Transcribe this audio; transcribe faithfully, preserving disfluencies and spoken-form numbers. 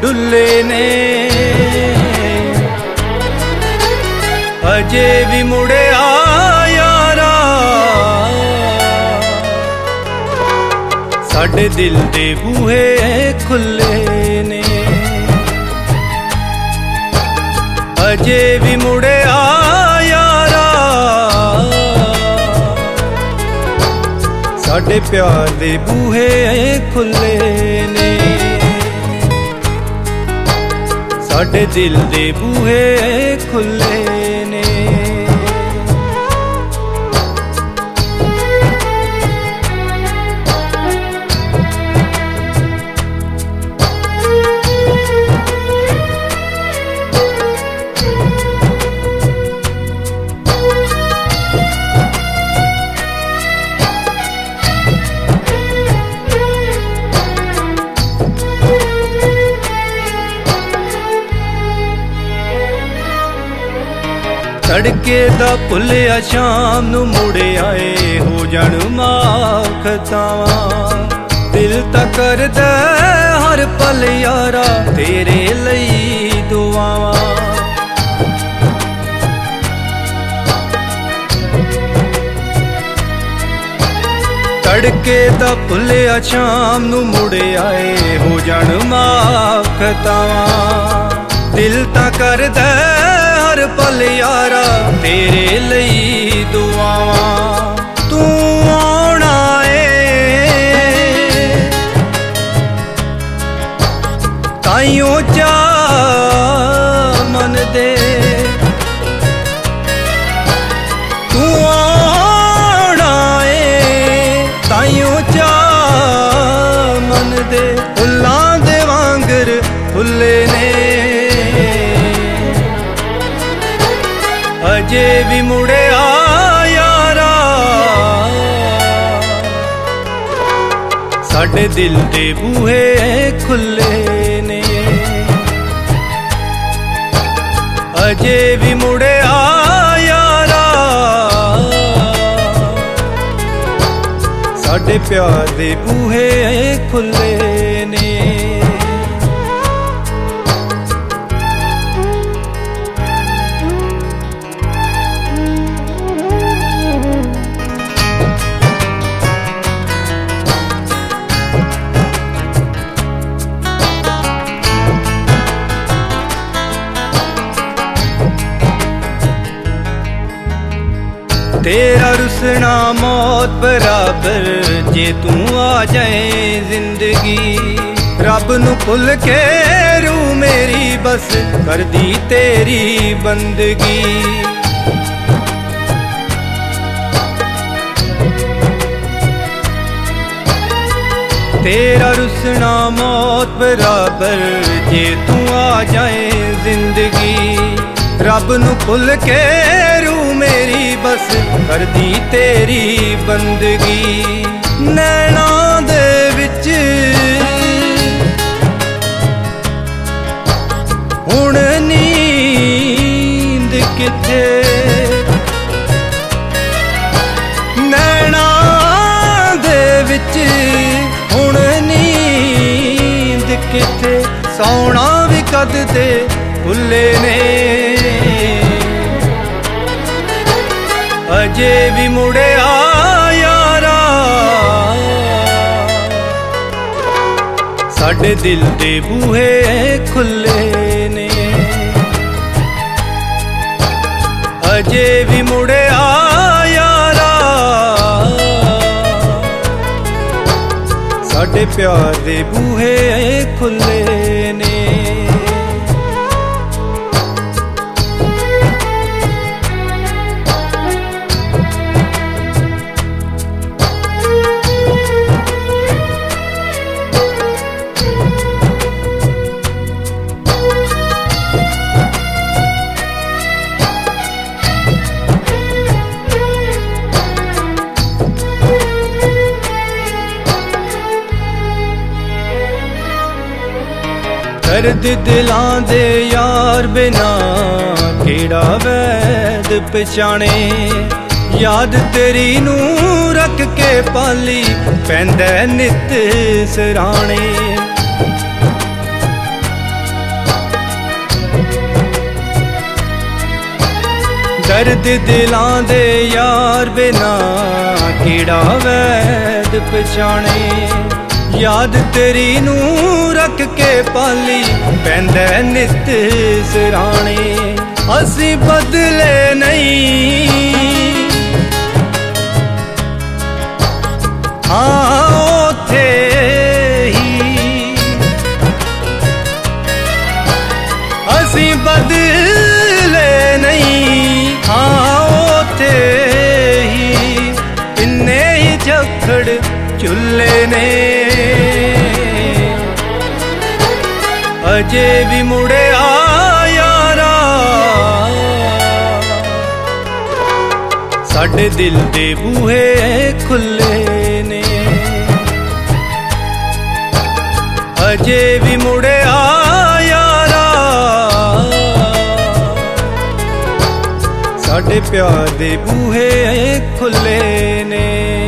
डुले ने अजे भी मुड़े आ यारा साडे दिल दे बूहे खुले ने अजे भी मुड़े आ यारा साडे प्यार दे बूहे खुले ने साडे दिल दे बूहे खुले ने तड़के दा भुलिया शाम नू मुड़े आए हो जान माफ खतावा दिल ता करदा हर पल यारा तेरे लई दुआवा तड़के दा भुलिया शाम नू मुड़े आए हो जान माफ खतावा दिल ता करदा हर पल यारा तेरे लई दुआवा तू आना ए ताइयों चा मन दे तू आना ए ताइयों चा मन दे फुल्लां दे वांगर फुल्ले ने अजे भी मुड़े आ यारा साडे दिल दे बूहे खुले ने अजे भी मुड़े आ यारा साडे प्यार दे बूहे खुले ने तेरा रुसना मौत बराबर जे तू आ जाए जिंदगी रब नू भुल के रू मेरी बस कर दी तेरी बंदगी तेरा रुसना मौत बराबर जे तू आ जाए जिंदगी रब नू भुल के रू मेरी बस कर दी तेरी बंदगी नैना दे विच हुण नींद किथे नैना दे विच हुण नींद किथे सौना भी कद ते भुले ने अजे भी मुड़े आ यारा साडे दिल दे बूहे खुले ने अजे भी मुड़े आ यारा साडे प्यार दे बूहे खुले ने दर्द दिलां दे यार बिना केड़ा वैद पछाणे याद तेरी नू रख के पाली पैंदा नित सराणे दर्द दिलां दे यार बिना केड़ा वैद पछाणे। याद तेरी नू रख के पाली पैंदा नित सिराणे। असी बदले नहीं हाँ ओथे ही, असी बदले नहीं हाँ ओथे ही। इन्ने ही झखड़ चुल्ले ने अजे भी मुड़े आ यारा। साडे दिल दे बूहे खुले ने अजे भी मुड़े आ यारा। साडे प्यार दे बूहे खुले ने।